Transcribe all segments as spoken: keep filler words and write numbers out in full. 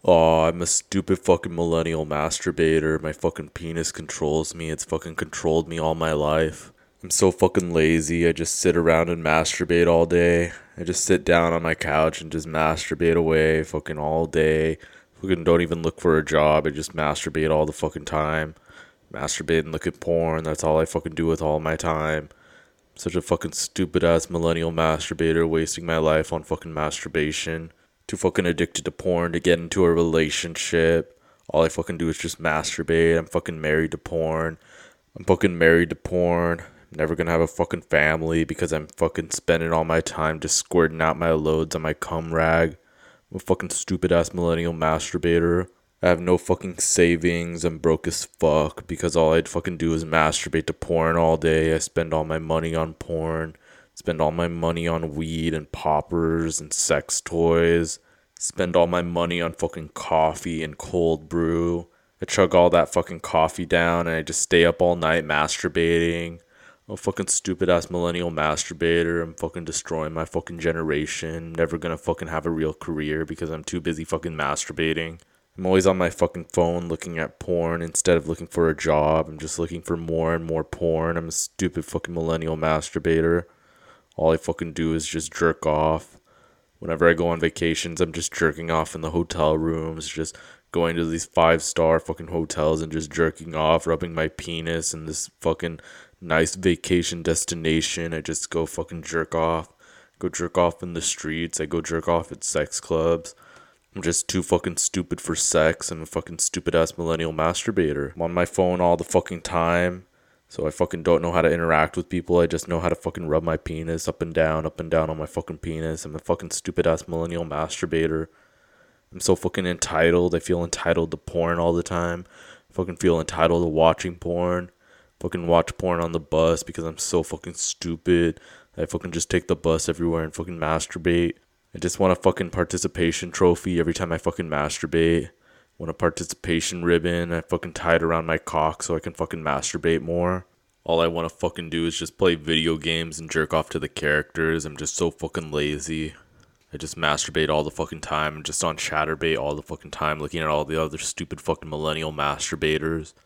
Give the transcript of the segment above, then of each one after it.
Oh, I'm a stupid fucking millennial masturbator. My fucking penis controls me. It's fucking controlled me all my life. I'm so fucking lazy. I just sit around and masturbate all day. I just sit down on my couch and just masturbate away fucking all day. Fucking don't even look for a job. I just masturbate all the fucking time. Masturbate and look at porn. That's all I fucking do with all my time. Such a fucking stupid ass millennial masturbator wasting my life on fucking masturbation. Too fucking addicted to porn to get into a relationship. All I fucking do is just masturbate. I'm fucking married to porn. I'm fucking married to porn. I'm never gonna have a fucking family because I'm fucking spending all my time just squirting out my loads on my cum rag. I'm a fucking stupid ass millennial masturbator. I have no fucking savings. I'm broke as fuck because all I'd fucking do is masturbate to porn all day. I spend all my money on porn. Spend all my money on weed and poppers and sex toys. Spend all my money on fucking coffee and cold brew. I chug all that fucking coffee down and I just stay up all night masturbating. I'm a fucking stupid ass millennial masturbator. I'm fucking destroying my fucking generation. Never gonna fucking have a real career because I'm too busy fucking masturbating. I'm always on my fucking phone looking at porn instead of looking for a job. I'm just looking for more and more porn. I'm a stupid fucking millennial masturbator. All I fucking do is just jerk off. Whenever I go on vacations, I'm just jerking off in the hotel rooms, just going to these five star fucking hotels and just jerking off, rubbing my penis in this fucking nice vacation destination. I just go fucking jerk off. Go jerk off in the streets. I go jerk off at sex clubs. I'm just too fucking stupid for sex. I'm a fucking stupid ass millennial masturbator. I'm on my phone all the fucking time. So I fucking don't know how to interact with people. I just know how to fucking rub my penis up and down, up and down on my fucking penis. I'm a fucking stupid ass millennial masturbator. I'm so fucking entitled. I feel entitled to porn all the time. I fucking feel entitled to watching porn. Fucking watch porn on the bus because I'm so fucking stupid. I fucking just take the bus everywhere and fucking masturbate. I just want a fucking participation trophy every time I fucking masturbate. Want a participation ribbon. I fucking tie it around my cock so I can fucking masturbate more. All I want to fucking do is just play video games and jerk off to the characters. I'm just so fucking lazy. I just masturbate all the fucking time. I'm just on Chatterbait all the fucking time looking at all the other stupid fucking millennial masturbators.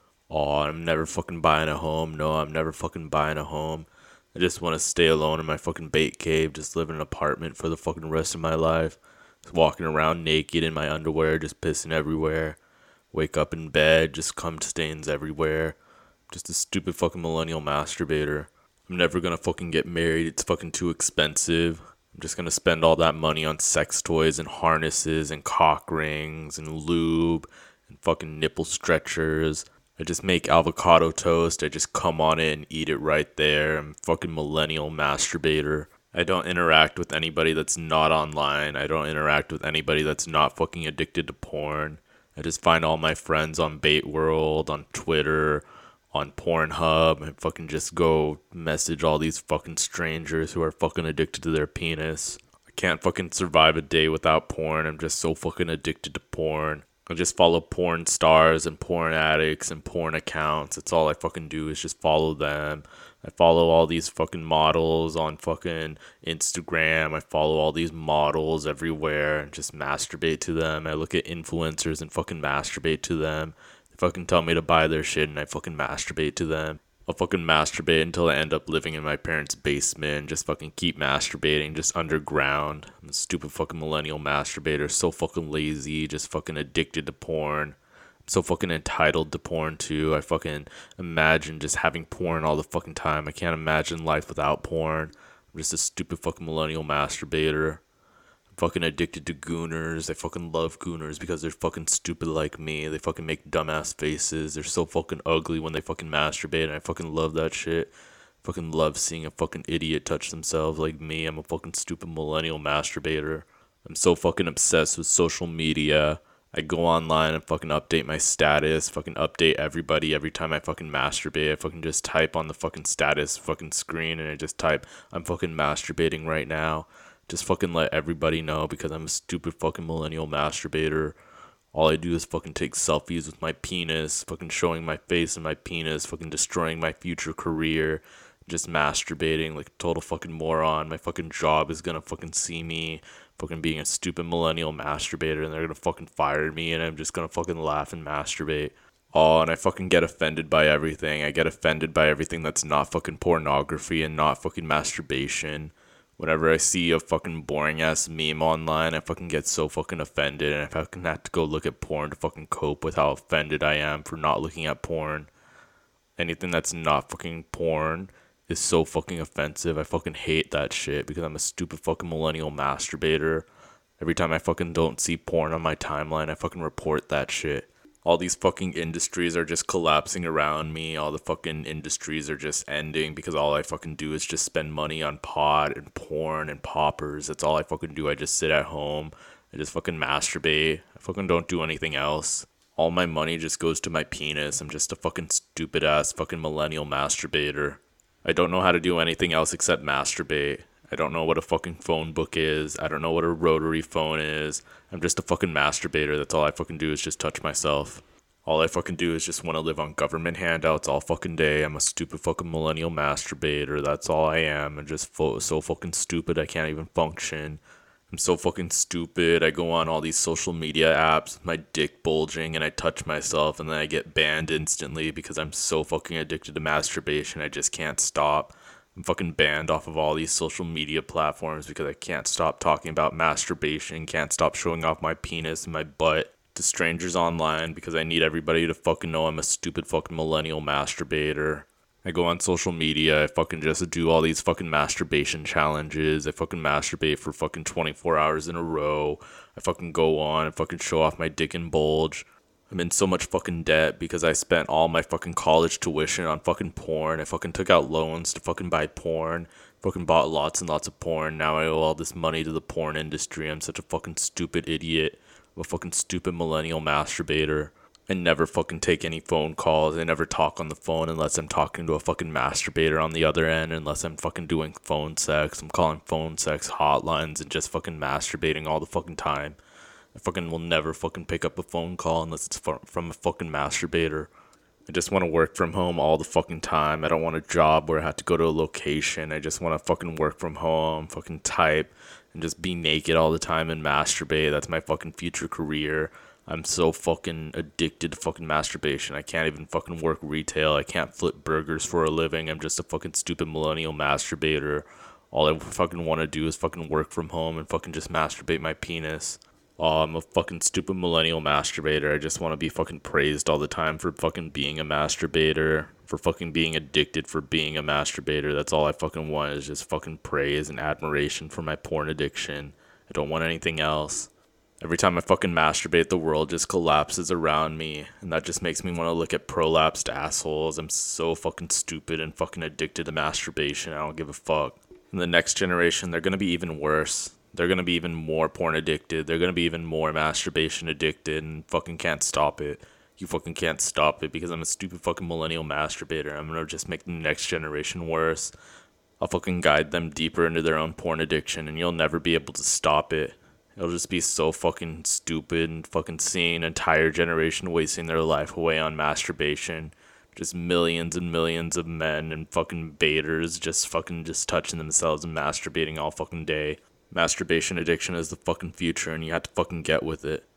Aw, I'm never fucking buying a home. No, I'm never fucking buying a home. I just want to stay alone in my fucking bait cave, just live in an apartment for the fucking rest of my life. Just walking around naked in my underwear, just pissing everywhere. Wake up in bed, just cum stains everywhere. Just a stupid fucking millennial masturbator. I'm never gonna fucking get married, it's fucking too expensive. I'm just gonna spend all that money on sex toys and harnesses and cock rings and lube and fucking nipple stretchers. I just make avocado toast. I just come on it and eat it right there. I'm a fucking millennial masturbator. I don't interact with anybody that's not online. I don't interact with anybody that's not fucking addicted to porn. I just find all my friends on Bait World, on Twitter, on Pornhub, and fucking just go message all these fucking strangers who are fucking addicted to their penis. I can't fucking survive a day without porn. I'm just so fucking addicted to porn. I just follow porn stars and porn addicts and porn accounts. That's all I fucking do is just follow them. I follow all these fucking models on fucking Instagram. I follow all these models everywhere and just masturbate to them. I look at influencers and fucking masturbate to them. They fucking tell me to buy their shit and I fucking masturbate to them. I'll fucking masturbate until I end up living in my parents' basement and just fucking keep masturbating, just underground. I'm a stupid fucking millennial masturbator, so fucking lazy, just fucking addicted to porn. I'm so fucking entitled to porn too. I fucking imagine just having porn all the fucking time. I can't imagine life without porn. I'm just a stupid fucking millennial masturbator. Fucking addicted to gooners. I fucking love gooners because they're fucking stupid like me. They fucking make dumbass faces. They're so fucking ugly when they fucking masturbate, and I fucking love that shit. Fucking love seeing a fucking idiot touch themselves like me. I'm a fucking stupid millennial masturbator. I'm so fucking obsessed with social media. I go online and fucking update my status, fucking update everybody every time I fucking masturbate. I fucking just type on the fucking status fucking screen and I just type, I'm fucking masturbating right now. Just fucking let everybody know because I'm a stupid fucking millennial masturbator. All I do is fucking take selfies with my penis, fucking showing my face and my penis, fucking destroying my future career, just masturbating like a total fucking moron. My fucking job is gonna fucking see me fucking being a stupid millennial masturbator, and they're gonna fucking fire me, and I'm just gonna fucking laugh and masturbate. Oh, and I fucking get offended by everything. I get offended by everything that's not fucking pornography and not fucking masturbation. Whenever I see a fucking boring ass meme online, I fucking get so fucking offended, and I fucking have to go look at porn to fucking cope with how offended I am for not looking at porn. Anything that's not fucking porn is so fucking offensive. I fucking hate that shit because I'm a stupid fucking millennial masturbator. Every time I fucking don't see porn on my timeline, I fucking report that shit. All these fucking industries are just collapsing around me. All the fucking industries are just ending because all I fucking do is just spend money on pot and porn and poppers. That's all I fucking do. I just sit at home. I just fucking masturbate. I fucking don't do anything else. All my money just goes to my penis. I'm just a fucking stupid ass fucking millennial masturbator. I don't know how to do anything else except masturbate. I don't know what a fucking phone book is. I don't know what a rotary phone is. I'm just a fucking masturbator. That's all I fucking do is just touch myself. All I fucking do is just want to live on government handouts all fucking day. I'm a stupid fucking millennial masturbator. That's all I am. I'm just fo- so fucking stupid I can't even function. I'm so fucking stupid. I go on all these social media apps with my dick bulging and I touch myself and then I get banned instantly because I'm so fucking addicted to masturbation. I just can't stop. I'm fucking banned off of all these social media platforms because I can't stop talking about masturbation, can't stop showing off my penis and my butt to strangers online because I need everybody to fucking know I'm a stupid fucking millennial masturbator. I go on social media, I fucking just do all these fucking masturbation challenges. I fucking masturbate for fucking twenty-four hours in a row. I fucking go on and fucking show off my dick and bulge. I'm in so much fucking debt because I spent all my fucking college tuition on fucking porn. I fucking took out loans to fucking buy porn. Fucking bought lots and lots of porn. Now I owe all this money to the porn industry. I'm such a fucking stupid idiot. I'm a fucking stupid millennial masturbator. I never fucking take any phone calls. I never talk on the phone unless I'm talking to a fucking masturbator on the other end. Unless I'm fucking doing phone sex. I'm calling phone sex hotlines and just fucking masturbating all the fucking time. I fucking will never fucking pick up a phone call unless it's from a fucking masturbator. I just want to work from home all the fucking time. I don't want a job where I have to go to a location. I just want to fucking work from home, fucking type, and just be naked all the time and masturbate. That's my fucking future career. I'm so fucking addicted to fucking masturbation. I can't even fucking work retail. I can't flip burgers for a living. I'm just a fucking stupid millennial masturbator. All I fucking want to do is fucking work from home and fucking just masturbate my penis. Oh, I'm a fucking stupid millennial masturbator. I just want to be fucking praised all the time for fucking being a masturbator, for fucking being addicted for being a masturbator. That's all I fucking want is just fucking praise and admiration for my porn addiction. I don't want anything else. Every time I fucking masturbate, the world just collapses around me, and that just makes me want to look at prolapsed assholes. I'm so fucking stupid and fucking addicted to masturbation. I don't give a fuck. In the next generation, they're gonna be even worse. They're going to be even more porn addicted. They're going to be even more masturbation addicted and fucking can't stop it. You fucking can't stop it because I'm a stupid fucking millennial masturbator. I'm going to just make the next generation worse. I'll fucking guide them deeper into their own porn addiction and you'll never be able to stop it. It'll just be so fucking stupid and fucking seeing an entire generation wasting their life away on masturbation. Just millions and millions of men and fucking baiters just fucking just touching themselves and masturbating all fucking day. Masturbation addiction is the fucking future and you have to fucking get with it.